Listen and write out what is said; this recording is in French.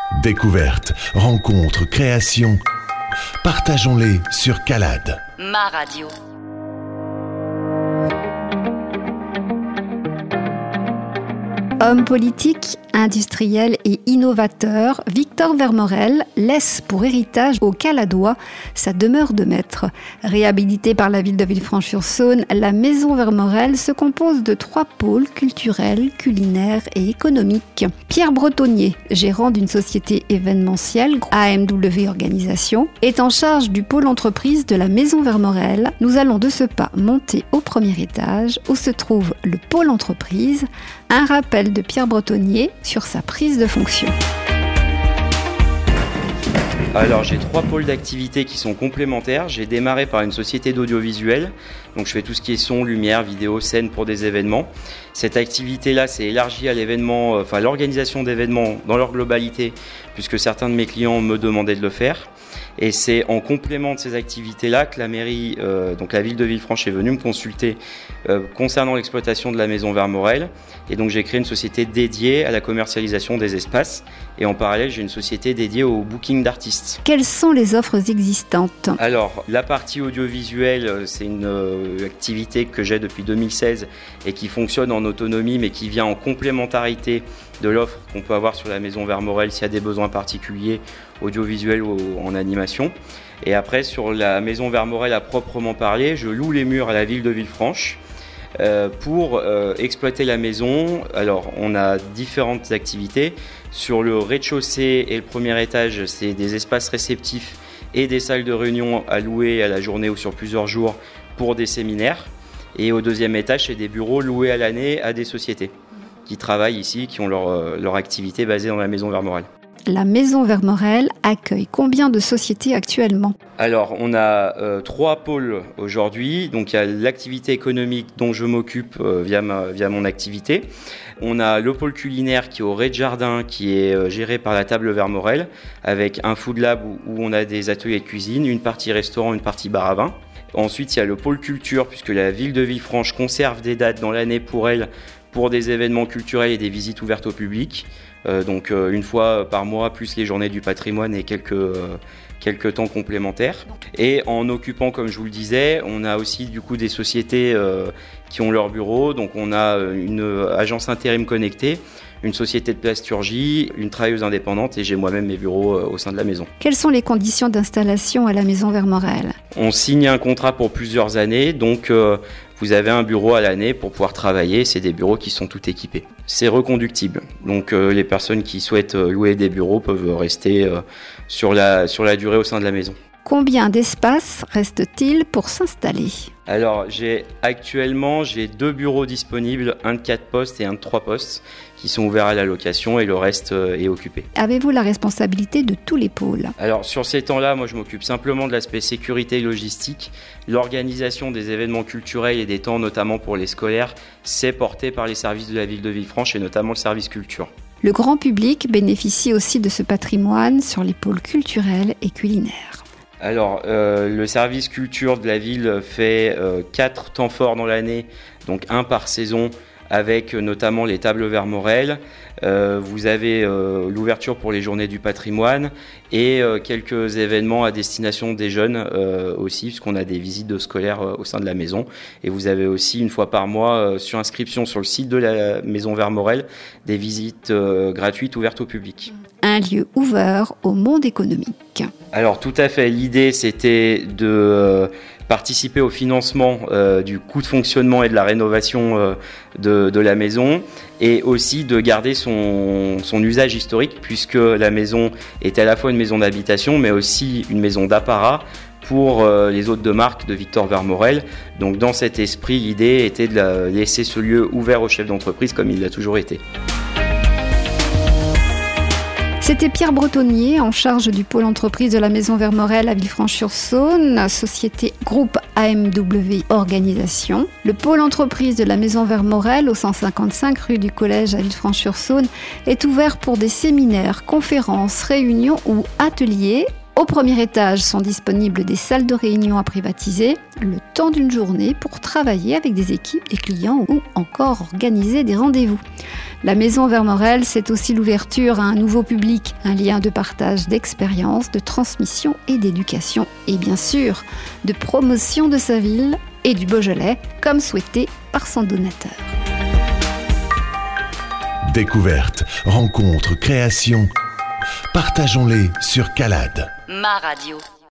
Découvertes, rencontres, créations. Partageons-les sur Calade. Ma radio. Homme politique, industriel et innovateur, Victor Vermorel laisse pour héritage aux Caladois sa demeure de maître. Réhabilitée par la ville de Villefranche-sur-Saône, la maison Vermorel se compose de 3 pôles culturels, culinaires et économiques. Pierre Bretonnier, gérant d'une société événementielle, AMW Organisation, est en charge du pôle entreprise de la maison Vermorel. Nous allons de ce pas monter au premier étage où se trouve le pôle entreprise. Un rappel de Pierre Bretonnier sur sa prise de fonction. Alors j'ai 3 pôles d'activité qui sont complémentaires. J'ai démarré par une société d'audiovisuel, donc je fais tout ce qui est son, lumière, vidéo, scène pour des événements. Cette activité-là s'est élargie à l'événement, l'organisation d'événements dans leur globalité, puisque certains de mes clients me demandaient de le faire. Et c'est en complément de ces activités-là que la mairie, donc la ville de Villefranche est venue me consulter concernant l'exploitation de la maison Vermorel. Et donc j'ai créé une société dédiée à la commercialisation des espaces. Et en parallèle, j'ai une société dédiée au booking d'artistes. Quelles sont les offres existantes ? Alors, la partie audiovisuelle, c'est une activité que j'ai depuis 2016 et qui fonctionne en autonomie, mais qui vient en complémentarité de l'offre qu'on peut avoir sur la maison Vermorel s'il y a des besoins particuliers, audiovisuels ou en animation. Et après, sur la maison Vermorel à proprement parler, je loue les murs à la ville de Villefranche pour exploiter la maison. Alors, on a différentes activités. Sur le rez-de-chaussée et le premier étage, c'est des espaces réceptifs et des salles de réunion à louer à la journée ou sur plusieurs jours pour des séminaires. Et au deuxième étage, c'est des bureaux loués à l'année à des sociétés qui travaillent ici, qui ont leur activité basée dans la maison Vermorel. La maison Vermorel accueille combien de sociétés actuellement ? Alors, on a 3 pôles aujourd'hui. Donc, il y a l'activité économique dont je m'occupe via mon activité. On a le pôle culinaire qui est au rez-de-jardin, qui est géré par la table Vermorel, avec un food lab où on a des ateliers de cuisine, une partie restaurant, une partie bar à vin. Ensuite, il y a le pôle culture, puisque la ville de Villefranche conserve des dates dans l'année pour elle, pour des événements culturels et des visites ouvertes au public. Donc une fois par mois, plus les journées du patrimoine et quelques temps complémentaires. Et en occupant, comme je vous le disais, on a aussi du coup des sociétés qui ont leur bureau. Donc on a une agence intérim connectée, une société de plasturgie, une travailleuse indépendante et j'ai moi-même mes bureaux au sein de la maison. Quelles sont les conditions d'installation à la maison Vermorel ? On signe un contrat pour plusieurs années, donc vous avez un bureau à l'année pour pouvoir travailler. C'est des bureaux qui sont tout équipés. C'est reconductible, donc les personnes qui souhaitent louer des bureaux peuvent rester sur la durée au sein de la maison. Combien d'espace reste-t-il pour s'installer ? Alors, actuellement, j'ai 2 bureaux disponibles, un de 4 postes et un de 3 postes, qui sont ouverts à la location et le reste est occupé. Avez-vous la responsabilité de tous les pôles ? Alors, sur ces temps-là, moi, je m'occupe simplement de l'aspect sécurité et logistique. L'organisation des événements culturels et des temps, notamment pour les scolaires, c'est porté par les services de la ville de Villefranche et notamment le service culture. Le grand public bénéficie aussi de ce patrimoine sur les pôles culturels et culinaires. Alors, le service culture de la ville fait 4 temps forts dans l'année, donc 1 par saison, avec notamment les tables Vermorel. Vous avez l'ouverture pour les journées du patrimoine et quelques événements à destination des jeunes aussi, puisqu'on a des visites de scolaires au sein de la maison. Et vous avez aussi une fois par mois, sur inscription sur le site de la maison Vermorel, des visites gratuites ouvertes au public. Un lieu ouvert au monde économique. Alors tout à fait, l'idée c'était de participer au financement du coût de fonctionnement et de la rénovation de la maison et aussi de garder son usage historique puisque la maison est à la fois une maison d'habitation mais aussi une maison d'apparat pour les hôtes de marque de Victor Vermorel. Donc dans cet esprit, l'idée était de laisser ce lieu ouvert aux chefs d'entreprise comme il l'a toujours été. C'était Pierre Bretonnier, en charge du pôle entreprise de la maison Vermorel à Villefranche-sur-Saône, société groupe AMW Organisation. Le pôle entreprise de la maison Vermorel, au 155 rue du Collège à Villefranche-sur-Saône, est ouvert pour des séminaires, conférences, réunions ou ateliers Au premier étage sont disponibles des salles de réunion à privatiser, le temps d'une journée pour travailler avec des équipes, des clients ou encore organiser des rendez-vous. La Maison Vermorel, c'est aussi l'ouverture à un nouveau public, un lien de partage d'expériences, de transmission et d'éducation, et bien sûr, de promotion de sa ville et du Beaujolais, comme souhaité par son donateur. Découvertes, rencontres, créations, partageons-les sur Calade. Ma radio.